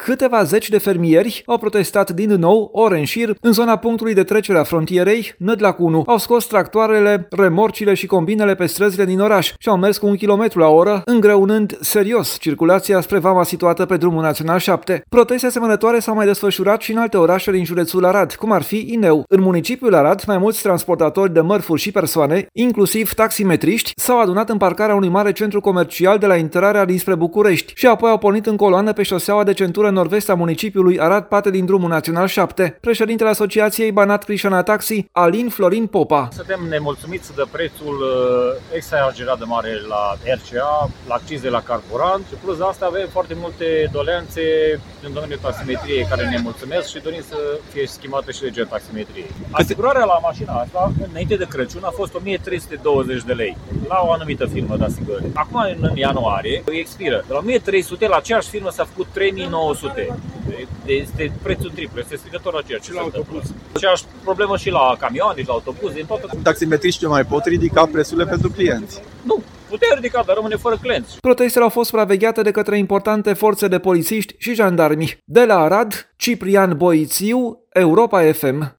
câteva zeci de fermieri au protestat din nou ore în șir în zona punctului de trecere a frontierei, Nădlac 1. Au scos tractoarele, remorcile și combinele pe străzile din oraș și au mers cu 1 km/h, îngreunând serios circulația spre vama situată pe drumul național 7. Proteste asemănătoare s-au mai desfășurat și în alte orașe din județul Arad, cum ar fi Ineu. În municipiul Arad, mai mulți transportatori de mărfuri și persoane, inclusiv taximetriști, s-au adunat în parcarea unui mare centru comercial de la intrarea dinspre București și apoi au pornit în coloană pe șoseaua de centură nord-vest a municipiului Arad, parte din drumul național 7. Președintele Asociației Banat Crișana Taxi, Alin Florin Popa. Suntem nemulțumiți de prețul exagerat de mare la RCA, la accize la carburant și plus de asta avem foarte multe doleanțe în domeniul taximetriei care ne mulțumesc și dorim să fie schimbată și legea taximetriei. Asigurarea la mașina asta, înainte de Crăciun, a fost 1320 de lei la o anumită firmă de asigurări. Acum, în ianuarie, expiră. De la 1300 la aceeași firmă s-a făcut 3900. Este prețul triplu, este strigător aceeași. Și la autobuz. Aceeași problemă și la camioane, și la autobuze, în toată. Taximetriștii mai pot ridica prețurile pentru clienți? Nu. Putea ridica, dar rămâne fără clienți. Protestele au fost supravegheate de către importante forțe de polițiști și jandarmi. De la Arad, Ciprian Boițiu, Europa FM.